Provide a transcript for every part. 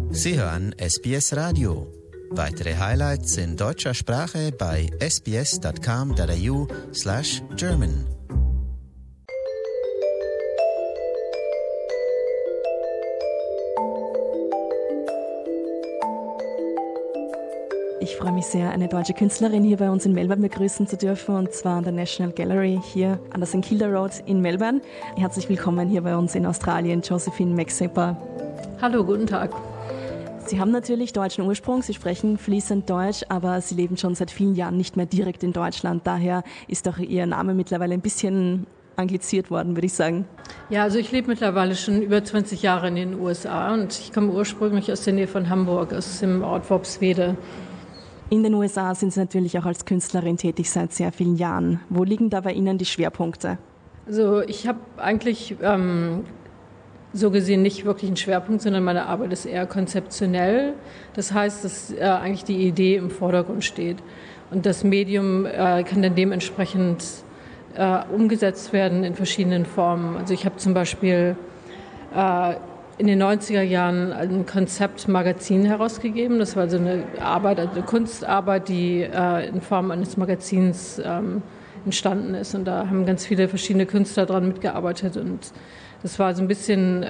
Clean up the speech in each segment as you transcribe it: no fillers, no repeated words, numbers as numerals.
Sie hören SBS Radio. Weitere Highlights in deutscher Sprache bei sbs.com.au/German. Ich freue mich sehr, eine deutsche Künstlerin hier bei uns in Melbourne begrüßen zu dürfen, und zwar an der National Gallery hier an der St. Kilda Road in Melbourne. Herzlich willkommen hier bei uns in Australien, Josephine Maxipper. Hallo, guten Tag. Sie haben natürlich deutschen Ursprung, Sie sprechen fließend Deutsch, aber Sie leben schon seit vielen Jahren nicht mehr direkt in Deutschland. Daher ist auch Ihr Name mittlerweile ein bisschen angliziert worden, würde ich sagen. Ja, also ich lebe mittlerweile schon über 20 Jahre in den USA und ich komme ursprünglich aus der Nähe von Hamburg, aus dem Ort Worpswede. In den USA sind Sie natürlich auch als Künstlerin tätig seit sehr vielen Jahren. Wo liegen da bei Ihnen die Schwerpunkte? Also ich habe eigentlich so gesehen nicht wirklich einen Schwerpunkt, sondern meine Arbeit ist eher konzeptionell. Das heißt, dass eigentlich die Idee im Vordergrund steht. Und das Medium kann dann dementsprechend umgesetzt werden in verschiedenen Formen. Also ich habe zum Beispiel in den 90er Jahren ein Konzeptmagazin herausgegeben. Das war also eine Arbeit, also eine Kunstarbeit, die in Form eines Magazins entstanden ist. Und da haben ganz viele verschiedene Künstler dran mitgearbeitet. Und das war so ein bisschen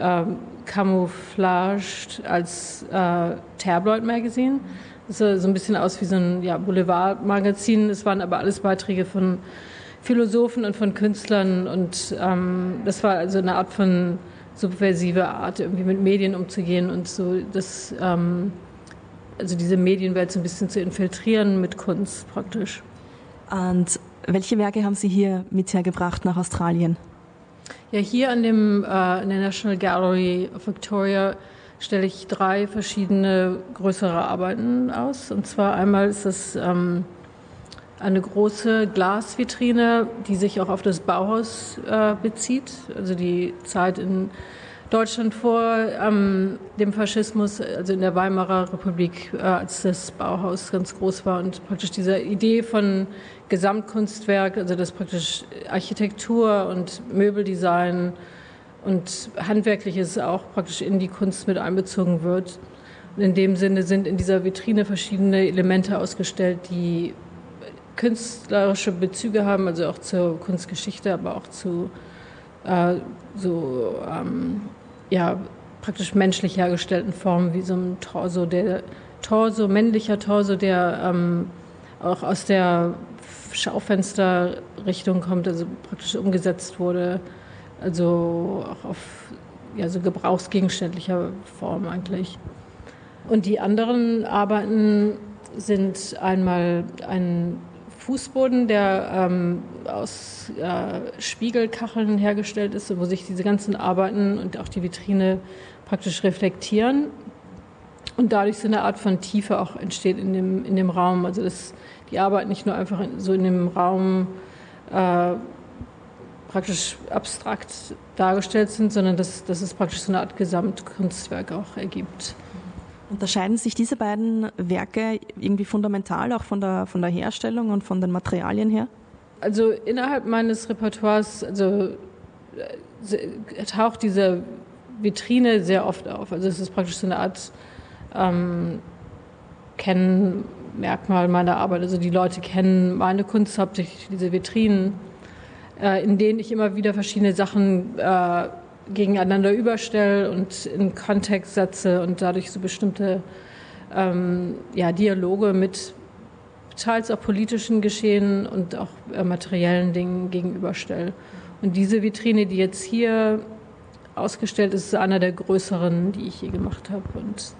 camouflaged als Tabloid-Magazin. Das sah so ein bisschen aus wie so ein Boulevard-Magazin. Es waren aber alles Beiträge von Philosophen und von Künstlern. Und das war also eine Art von subversive Art, irgendwie mit Medien umzugehen und so das, also diese Medienwelt so ein bisschen zu infiltrieren mit Kunst praktisch. Und welche Werke haben Sie hier mit hergebracht nach Australien? Ja, hier in der National Gallery of Victoria stelle ich 3 verschiedene größere Arbeiten aus. Und zwar einmal ist das eine große Glasvitrine, die sich auch auf das Bauhaus bezieht, also die Zeit in Deutschland vor dem Faschismus, also in der Weimarer Republik, als das Bauhaus ganz groß war und praktisch diese Idee von Gesamtkunstwerk, also dass praktisch Architektur und Möbeldesign und Handwerkliches auch praktisch in die Kunst mit einbezogen wird. Und in dem Sinne sind in dieser Vitrine verschiedene Elemente ausgestellt, die künstlerische Bezüge haben, also auch zur Kunstgeschichte, aber auch zu praktisch menschlich hergestellten Formen, wie so ein männlicher Torso, der auch aus der Schaufensterrichtung kommt, also praktisch umgesetzt wurde, also auch auf so gebrauchsgegenständlicher Form eigentlich. Und die anderen Arbeiten sind einmal ein Fußboden, der aus Spiegelkacheln hergestellt ist, wo sich diese ganzen Arbeiten und auch die Vitrine praktisch reflektieren und dadurch so eine Art von Tiefe auch entsteht in dem Raum. Also dass die Arbeiten nicht nur einfach so in dem Raum praktisch abstrakt dargestellt sind, sondern dass es praktisch so eine Art Gesamtkunstwerk auch ergibt. Unterscheiden sich diese beiden Werke irgendwie fundamental auch von der Herstellung und von den Materialien her? Also innerhalb meines Repertoires taucht diese Vitrine sehr oft auf. Also es ist praktisch so eine Art Kennmerkmal meiner Arbeit. Also die Leute kennen meine Kunst, hauptsächlich diese Vitrinen, in denen ich immer wieder verschiedene Sachen gegeneinander überstelle und in Kontext setze und dadurch so bestimmte Dialoge mit teils auch politischen Geschehen und auch materiellen Dingen gegenüberstelle. Und diese Vitrine, die jetzt hier ausgestellt ist, ist einer der größeren, die ich je gemacht habe. Und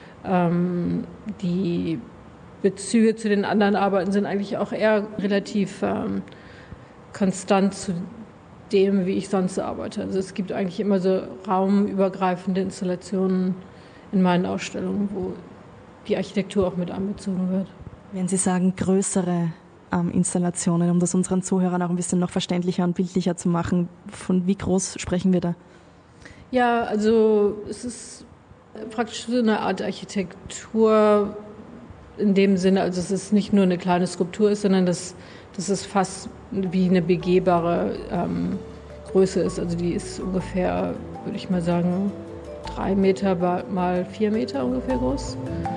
die Bezüge zu den anderen Arbeiten sind eigentlich auch eher relativ konstant zu dem, wie ich sonst arbeite. Also es gibt eigentlich immer so raumübergreifende Installationen in meinen Ausstellungen, wo die Architektur auch mit einbezogen wird. Wenn Sie sagen größere Installationen, um das unseren Zuhörern auch ein bisschen noch verständlicher und bildlicher zu machen, von wie groß sprechen wir da? Ja, also es ist praktisch so eine Art Architektur in dem Sinne, also es ist nicht nur eine kleine Skulptur ist, sondern dass es fast wie eine begehbare Größe ist. Also die ist ungefähr, würde ich mal sagen, 3 Meter mal 4 Meter ungefähr groß.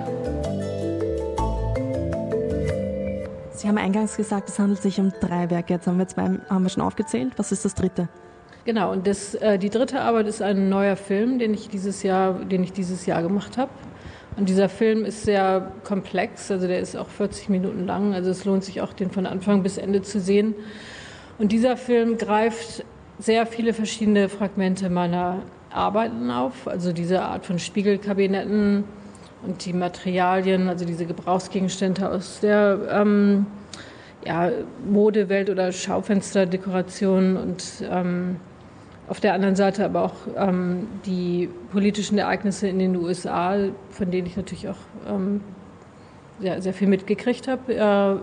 Sie haben eingangs gesagt, es handelt sich um 3 Werke. Jetzt haben wir schon aufgezählt. Was ist das dritte? Genau, und die dritte Arbeit ist ein neuer Film, den ich dieses Jahr gemacht habe. Und dieser Film ist sehr komplex, also der ist auch 40 Minuten lang. Also es lohnt sich auch, den von Anfang bis Ende zu sehen. Und dieser Film greift sehr viele verschiedene Fragmente meiner Arbeiten auf, also diese Art von Spiegelkabinetten und die Materialien, also diese Gebrauchsgegenstände aus der Modewelt oder Schaufensterdekorationen und auf der anderen Seite aber auch die politischen Ereignisse in den USA, von denen ich natürlich auch sehr viel mitgekriegt habe.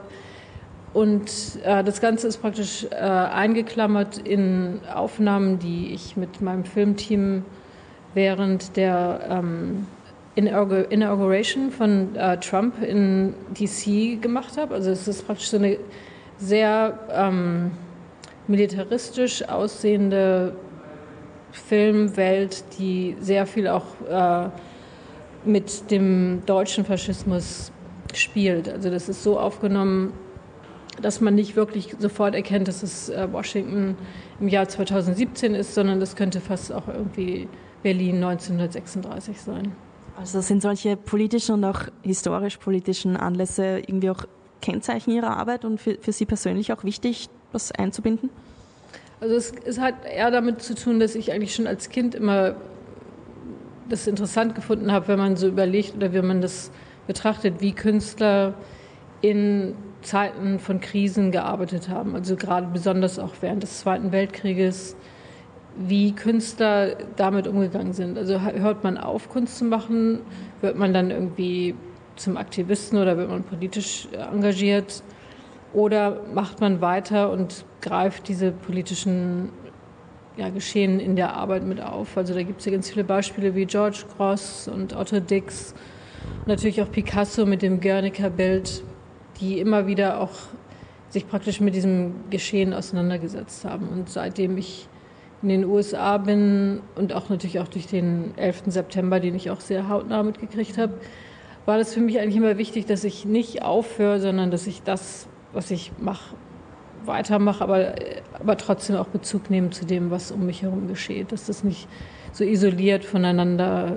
Das Ganze ist praktisch eingeklammert in Aufnahmen, die ich mit meinem Filmteam während der Inauguration von Trump in DC gemacht habe. Also es ist praktisch so eine sehr militaristisch aussehende Filmwelt, die sehr viel auch mit dem deutschen Faschismus spielt. Also das ist so aufgenommen, dass man nicht wirklich sofort erkennt, dass es Washington im Jahr 2017 ist, sondern das könnte fast auch irgendwie Berlin 1936 sein. Also sind solche politischen und auch historisch-politischen Anlässe irgendwie auch Kennzeichen Ihrer Arbeit und für Sie persönlich auch wichtig, das einzubinden? Also es hat eher damit zu tun, dass ich eigentlich schon als Kind immer das interessant gefunden habe, wenn man so überlegt oder wenn man das betrachtet, wie Künstler in Zeiten von Krisen gearbeitet haben. Also gerade besonders auch während des Zweiten Weltkrieges, wie Künstler damit umgegangen sind. Also hört man auf, Kunst zu machen, wird man dann irgendwie zum Aktivisten oder wird man politisch engagiert oder macht man weiter und greift diese politischen Geschehen in der Arbeit mit auf. Also da gibt es ja ganz viele Beispiele wie George Grosz und Otto Dix, natürlich auch Picasso mit dem Guernica-Bild, die immer wieder auch sich praktisch mit diesem Geschehen auseinandergesetzt haben. Und seitdem ich in den USA bin und auch natürlich auch durch den 11. September, den ich auch sehr hautnah mitgekriegt habe, war das für mich eigentlich immer wichtig, dass ich nicht aufhöre, sondern dass ich das, was ich mache, weitermache, aber trotzdem auch Bezug nehmen zu dem, was um mich herum geschieht. Dass das nicht so isoliert voneinander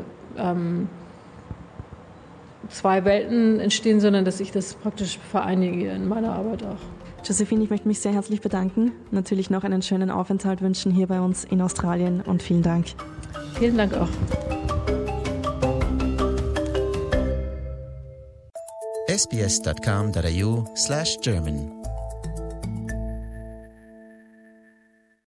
zwei Welten entstehen, sondern dass ich das praktisch vereinige in meiner Arbeit auch. Josephine, ich möchte mich sehr herzlich bedanken. Natürlich noch einen schönen Aufenthalt wünschen hier bei uns in Australien und vielen Dank. Vielen Dank auch. sbs.com.au/German